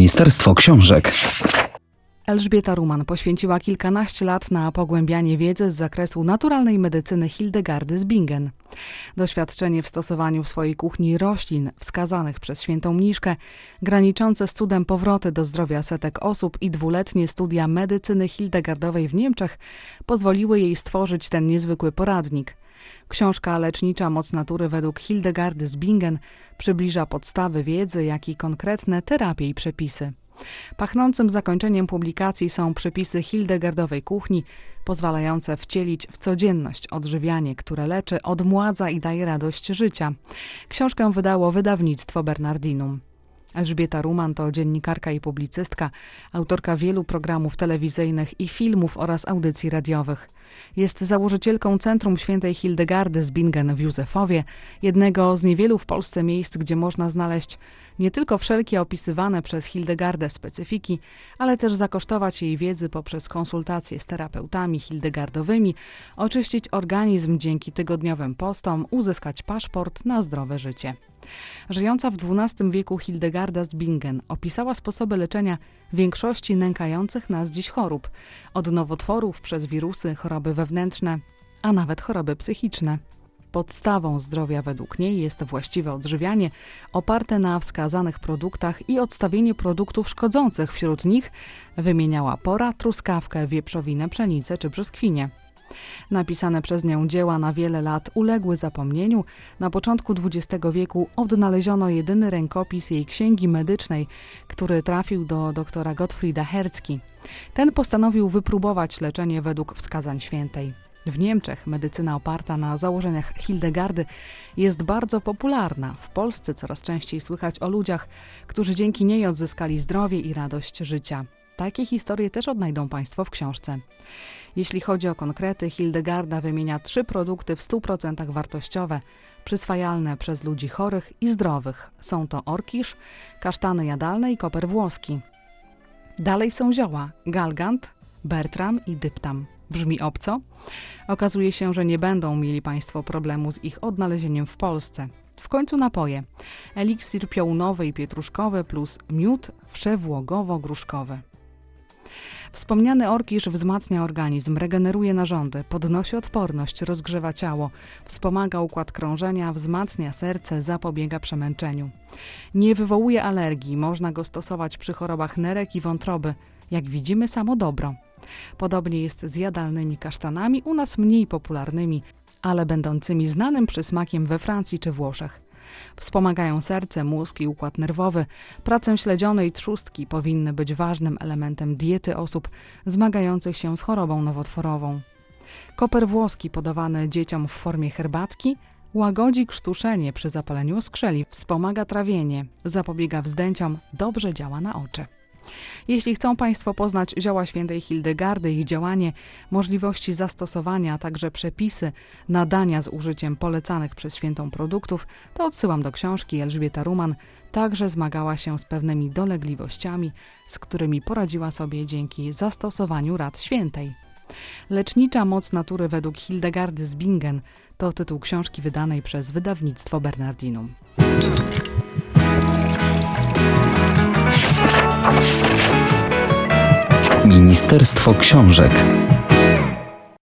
Ministerstwo Książek. Elżbieta Ruman poświęciła kilkanaście lat na pogłębianie wiedzy z zakresu naturalnej medycyny Hildegardy z Bingen. Doświadczenie w stosowaniu w swojej kuchni roślin wskazanych przez świętą mniszkę, graniczące z cudem powroty do zdrowia setek osób i dwuletnie studia medycyny hildegardowej w Niemczech pozwoliły jej stworzyć ten niezwykły poradnik. Książka Lecznicza moc natury według Hildegardy z Bingen przybliża podstawy wiedzy, jak i konkretne terapie i przepisy. Pachnącym zakończeniem publikacji są przepisy hildegardowej kuchni, pozwalające wcielić w codzienność odżywianie, które leczy, odmładza i daje radość życia. Książkę wydało wydawnictwo Bernardinum. Elżbieta Ruman to dziennikarka i publicystka, autorka wielu programów telewizyjnych i filmów oraz audycji radiowych. Jest założycielką Centrum Świętej Hildegardy z Bingen w Józefowie, jednego z niewielu w Polsce miejsc, gdzie można znaleźć nie tylko wszelkie opisywane przez Hildegardę specyfiki, ale też zakosztować jej wiedzy poprzez konsultacje z terapeutami hildegardowymi, oczyścić organizm dzięki tygodniowym postom, uzyskać paszport na zdrowe życie. Żyjąca w XII wieku Hildegarda z Bingen opisała sposoby leczenia większości nękających nas dziś chorób, od nowotworów przez wirusy, choroby wewnętrzne, a nawet choroby psychiczne. Podstawą zdrowia według niej jest właściwe odżywianie, oparte na wskazanych produktach i odstawienie produktów szkodzących. Wśród nich wymieniała pora, truskawkę, wieprzowinę, pszenicę czy brzoskwinie. Napisane przez nią dzieła na wiele lat uległy zapomnieniu. Na początku XX wieku odnaleziono jedyny rękopis jej księgi medycznej, który trafił do doktora Gottfrieda Herzki. Ten postanowił wypróbować leczenie według wskazań świętej. W Niemczech medycyna oparta na założeniach Hildegardy jest bardzo popularna. W Polsce coraz częściej słychać o ludziach, którzy dzięki niej odzyskali zdrowie i radość życia. Takie historie też odnajdą Państwo w książce. Jeśli chodzi o konkrety, Hildegarda wymienia 3 produkty w 100% wartościowe, przyswajalne przez ludzi chorych i zdrowych. Są to orkisz, kasztany jadalne i koper włoski. Dalej są zioła galgant, bertram i dyptam. Brzmi obco? Okazuje się, że nie będą mieli Państwo problemu z ich odnalezieniem w Polsce. W końcu napoje. Eliksir piołunowy i pietruszkowy plus miód wszewłogowo-gruszkowy. Wspomniany orkisz wzmacnia organizm, regeneruje narządy, podnosi odporność, rozgrzewa ciało, wspomaga układ krążenia, wzmacnia serce, zapobiega przemęczeniu. Nie wywołuje alergii, można go stosować przy chorobach nerek i wątroby. Jak widzimy, samo dobro. Podobnie jest z jadalnymi kasztanami, u nas mniej popularnymi, ale będącymi znanym przysmakiem we Francji czy Włoszech. Wspomagają serce, mózg i układ nerwowy. Pracę śledzionej trzustki powinny być ważnym elementem diety osób zmagających się z chorobą nowotworową. Koper włoski podawany dzieciom w formie herbatki łagodzi krztuszenie przy zapaleniu skrzeli, wspomaga trawienie, zapobiega wzdęciom, dobrze działa na oczy. Jeśli chcą Państwo poznać zioła świętej Hildegardy, ich działanie, możliwości zastosowania, a także przepisy nadania z użyciem polecanych przez świętą produktów, to odsyłam do książki. Elżbieta Ruman także zmagała się z pewnymi dolegliwościami, z którymi poradziła sobie dzięki zastosowaniu rad świętej. Lecznicza moc natury według Hildegardy z Bingen to tytuł książki wydanej przez wydawnictwo Bernardinum. Ministerstwo Książek.